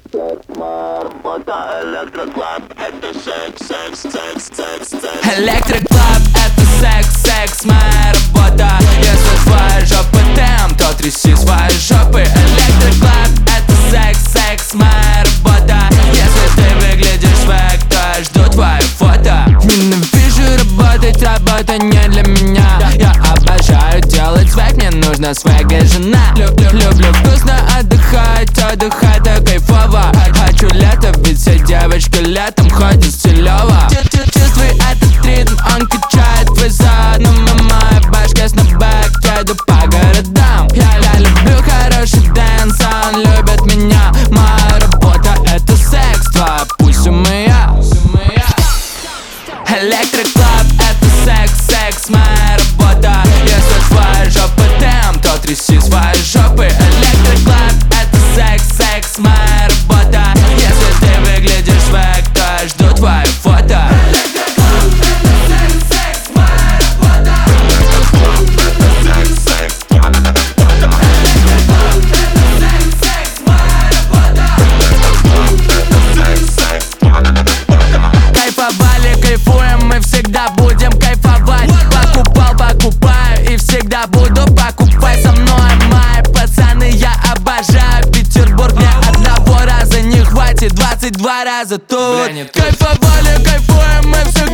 Электроклаб — это секс, секс, секс, секс, секс. Электроклаб — это секс, секс, моя работа. Если твоя жопа темп, то тряси свои жопы. Электроклаб — это секс, секс, моя работа. Если ты выглядишь свек, то я жду твои фото. Ненавижу работать, работа не для меня. Я обожаю делать свек, мне нужна свек и жена. Люблю вкусно отдыхать, отдыхать так кайфово. Хочу лето, ведь все девочки летом ходят стилёво. Чувствуй этот ритм, он качает твой зад. Но моя башка снэпбэк, еду по городам. Я люблю хороший дэнс, он любит меня. Моя работа — это секс, твоя пусть у меня. Электроклаб — это секс, секс, моя работа. Если твоя жопа темп, то тряси свои жопы. Электроклаб — это секс, секс, моя работа. Если ты выглядишь свек, то я жду твои фото. Кайфовали, кайфуем, мы всегда будем кайфовать. Покупал, покупаю и всегда буду покупать. Со мной мои пацаны, я обожаю Петербург. Мне одного раза не хватит, 22 раза тут. Кайфовали, кайфуем, мы всегда